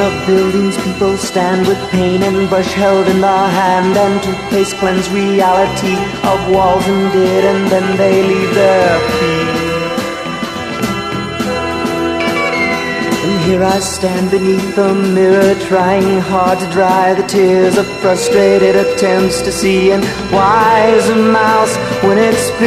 of buildings people stand with paint and brush held in the hand, and toothpaste cleanse reality of walls and did, and then they leave their feet. And here I stand beneath the mirror, trying hard to dry the tears of frustrated attempts to see. And why is a mouse when it's